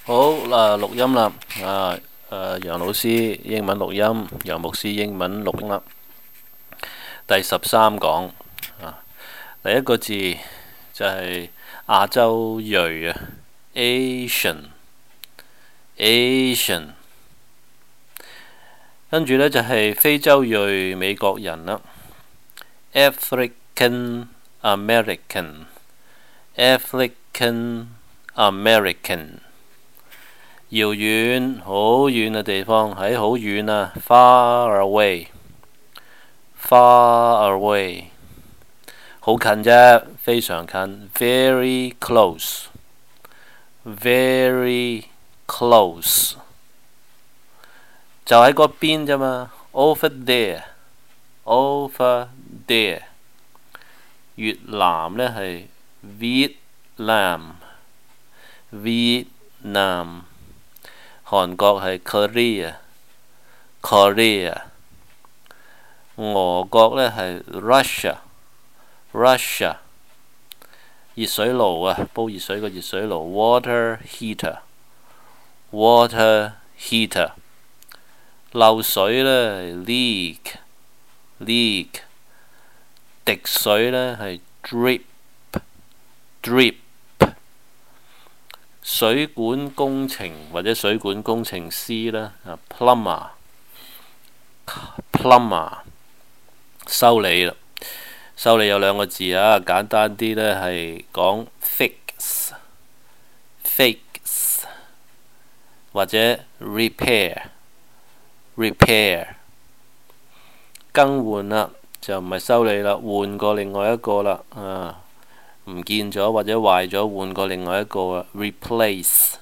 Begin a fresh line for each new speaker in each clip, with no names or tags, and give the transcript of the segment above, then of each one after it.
好錄音啦。楊老師英文錄音，楊牧師英文錄音啦。第13講第一個字就係亞洲裔啊 ，Asian，跟住呢就係非洲裔美國人啦 ，African American。遙遠，好遠嘅地方，喺好遠啊 ，far away，好近啫，非常近 ，very close，就喺嗰邊啫嘛 ，over there，越南呢係 Vietnam，韓國係 Korea，俄國呢係 Russia，熱水爐啊，煲熱水個熱水爐 water heater，漏水呢係 leak，滴水呢係 drip，水管工程或者水管工程師呢plumber， 修理啦。修理有兩個字啊，簡單啲呢係講 fix 或者 repair。更換啦，就唔係修理啦，換過另外一個啦，唔見咗或者壞咗，換過另外一個啊 replace。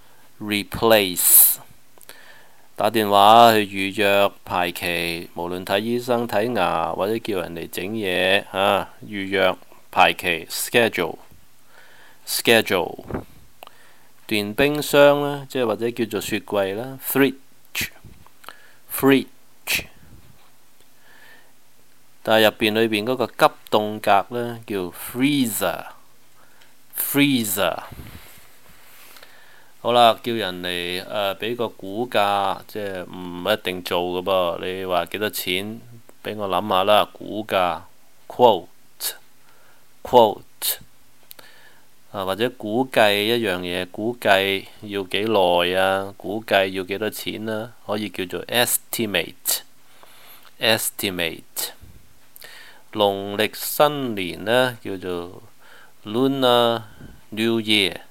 打電話去預約排期，無論睇醫生睇牙或者叫人嚟整嘢預約排期 schedule。電冰箱呢，即係或者叫做雪櫃啦 fridge。但係入邊裏邊嗰個急凍格呢，叫 freezer。好啦，叫人嚟俾個估價，即係唔一定做㗎噃。你話幾多錢？俾我諗下啦。估價 quote 或者估計一樣嘢，估計要幾耐啊？估計要幾多錢啊？可以叫做 estimate。農曆新年呢，叫做 Lunar New Year。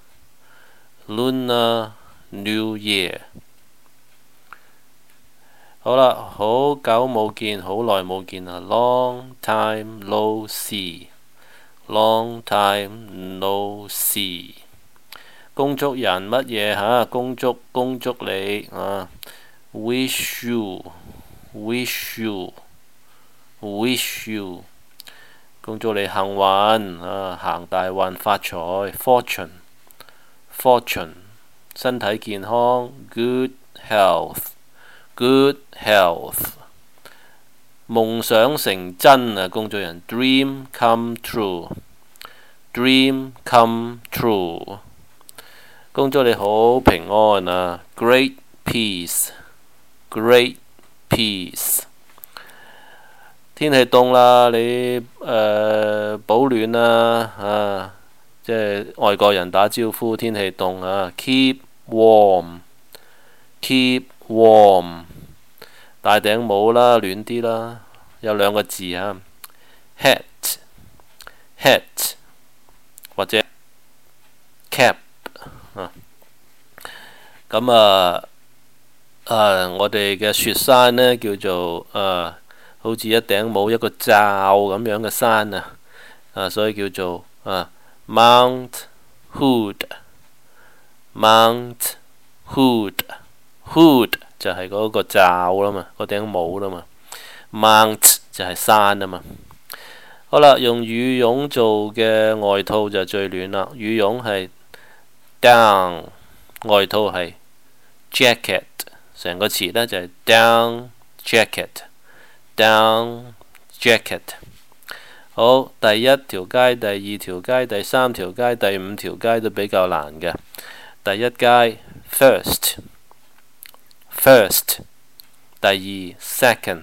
好啦，好久冇見，好耐冇見啦 ，long time no see。恭祝人乜嘢吓？恭祝你wish you，恭祝你幸運行大運發財 fortune，身體健康 good health， 夢想成真啊！恭祝人 dream come true， 恭祝你好平安啊 great peace。天氣凍啦，你保暖啦即係外國人打招呼，天氣凍keep warm， 戴頂帽啦，暖啲啦。有兩個字hat 或者 cap 咁我哋嘅雪山呢，叫做好似一頂帽一個罩咁樣嘅山所以叫做Mount Hood 就係嗰個罩啦嘛，嗰頂帽啦嘛。Mount 就係山啊嘛。好啦，用羽絨做嘅外套就最暖啦。羽絨係 down， 外套係 jacket， 成個詞呢就係 down jacket。好，第一條街、第二條街、第三條街、第五條街都比較難嘅。第一街 first，第二 second，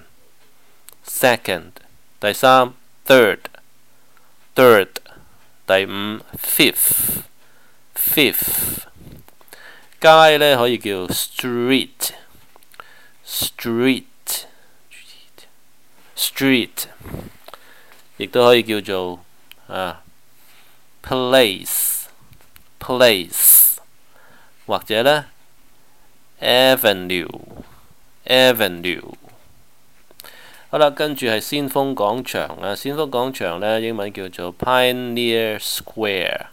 第三 third，第五 fifth。街呢可以叫 street，亦都可以叫做place，或者呢 avenue。好啦，跟住係先鋒廣場啊！先鋒廣場呢，英文叫做 Pioneer Square，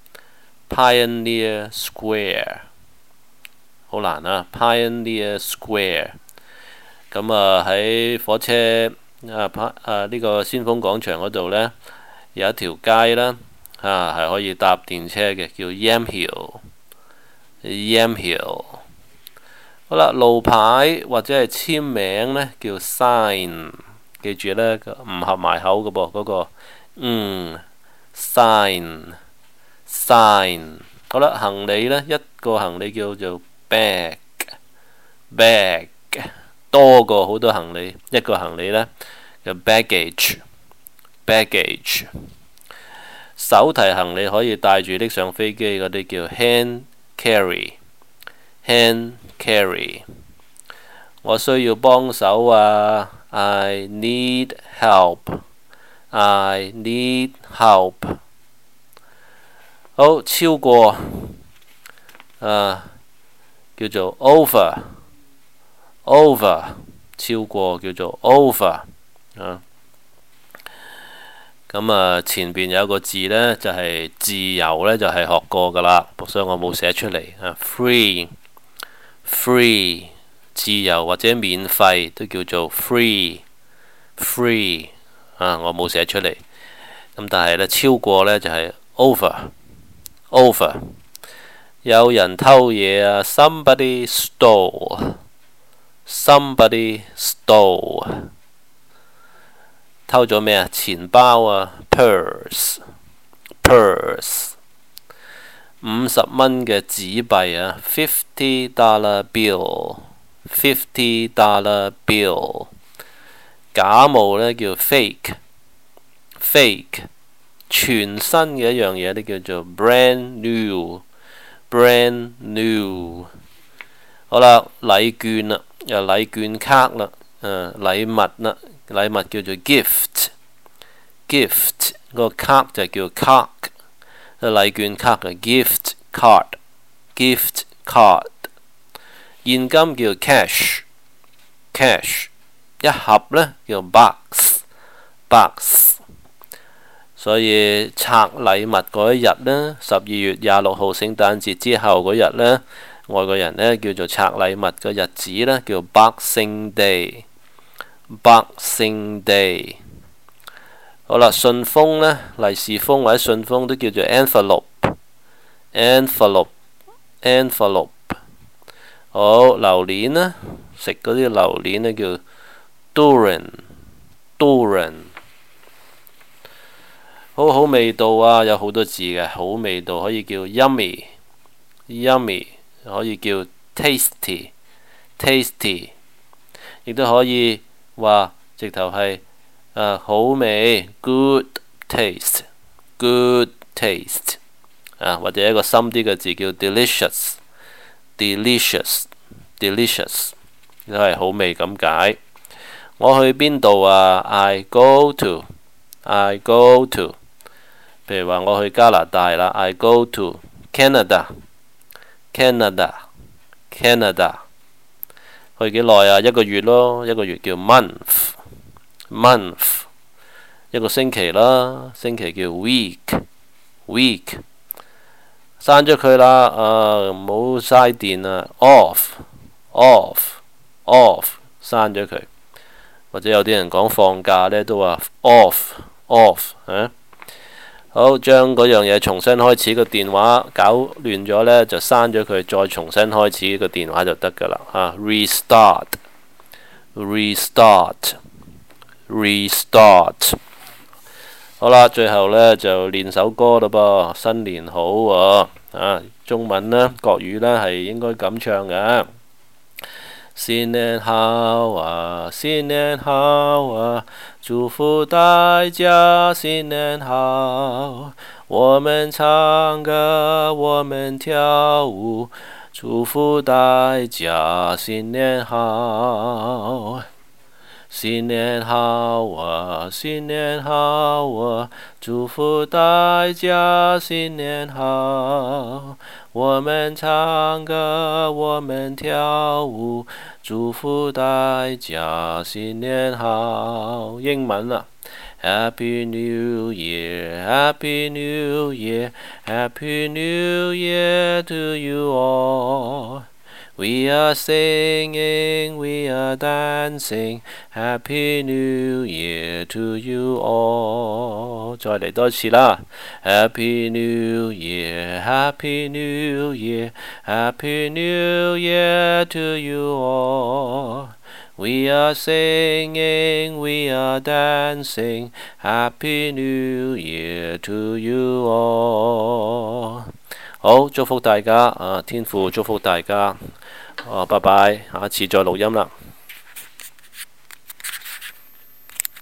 好難啊 ！Pioneer Square。咁喺火車呢個先鋒廣場嗰度呢，有一條街啦，係可以搭電車嘅，叫 Yam Hill。好啦，路牌或者係簽名呢，叫 sign， 記住呢，唔合埋口嘅噃，嗰個sign。好啦，行李呢，一個行李叫做 bag， 多過好多行李，一個行李呢，叫 baggage。手提行李可以帶住拎上飛機嗰啲叫 hand carry。我需要幫手啊 ！I need help。好，超過叫做 over，超過叫做 over 咁前邊有個字呢，就係自由呢，就係學過噶啦，所以我冇寫出嚟free 自由或者免費都叫做 free 我冇寫出嚟。咁但係呢，超過呢，就係 over。有人偷嘢啊 ！Somebody stole。偷咗咩啊？錢包啊 ！Purse。50蚊嘅紙幣啊 $50 bill。假冒呢叫 fake。全新嘅一樣嘢呢叫做 brand new。好啦，禮券啦，又禮券卡啦，禮物啦，禮物叫做 gift，個卡就叫 card， 禮券卡嘅 gift card。現金叫 cash， 一盒呢叫 box。所以拆禮物嗰一日呢，12月26號聖誕節之後嗰日呢，外國人呢叫做拆禮物嘅日子呢，叫 Boxing Day。好啦，信封呢，利是封或者信封都叫做 envelope。好，榴蓮呢，食嗰啲榴蓮呢叫 durian。好味道啊，有好多字嘅，好味道可以叫 yummy， 可以叫 tasty， 亦都可以話直頭係好味 good taste， 或者一個深啲嘅字叫 delicious， 都係好味咁解。我去邊度啊 ？I go to。譬如話我去加拿大啦 ，I go to Canada。去幾耐啊？一個月咯，一個月叫 month。一個星期啦，星期叫 week。刪咗佢啦，唔好嘥電啊 ，off，刪咗佢。或者有啲人講放假呢，都話 off 好，將嗰樣嘢重新開始，個電話搞亂咗呢，就刪咗佢，再重新開始個電話就得㗎啦。restart。好啦，最後呢，就練首歌啦噃，新年好喎。 中文呢，國語呢係應該咁唱嘅。新年好啊，新年好啊，祝福大家新年好。我們唱歌，我們跳舞，祝福大家新年好。新年好啊，新年好啊，祝福大家新年好。我們唱歌，我們跳舞，祝福大家新年好。英文啦，Happy New Year, Happy New Year, Happy New Year to you all. We are singing, we are dancing, Happy New Year to you all. 再嚟多次啦 ，Happy New Year, Happy New Year, Happy New Year to you all. We are singing, we are dancing, Happy New Year to you all. 好，祝福大家天父祝福大家。拜拜，下次再錄音啦。